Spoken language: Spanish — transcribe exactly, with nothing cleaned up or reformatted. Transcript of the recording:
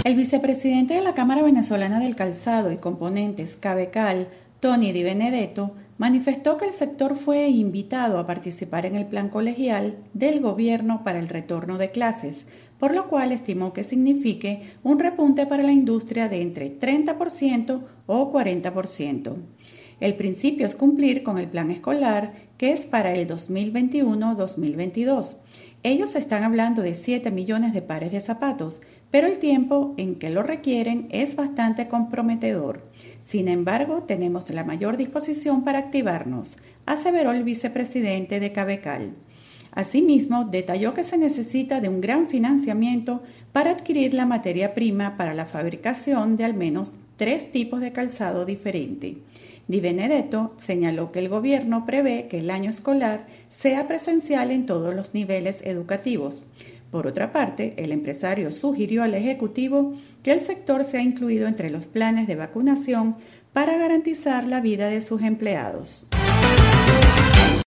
El vicepresidente de la Cámara Venezolana del Calzado y Componentes, Cabecal, Tony Di Benedetto, manifestó que el sector fue invitado a participar en el plan colegial del gobierno para el retorno de clases, por lo cual estimó que signifique un repunte para la industria de entre treinta por ciento o cuarenta por ciento. El principio es cumplir con el plan escolar, que es para el dos mil veintiuno dos mil veintidós. Ellos están hablando de siete millones de pares de zapatos, pero el tiempo en que lo requieren es bastante comprometedor. Sin embargo, tenemos la mayor disposición para activarnos, aseveró el vicepresidente de Cabecal. Asimismo, detalló que se necesita de un gran financiamiento para adquirir la materia prima para la fabricación de al menos tres tipos de calzado diferente. Di Benedetto señaló que el gobierno prevé que el año escolar sea presencial en todos los niveles educativos. Por otra parte, el empresario sugirió al Ejecutivo que el sector sea incluido entre los planes de vacunación para garantizar la vida de sus empleados.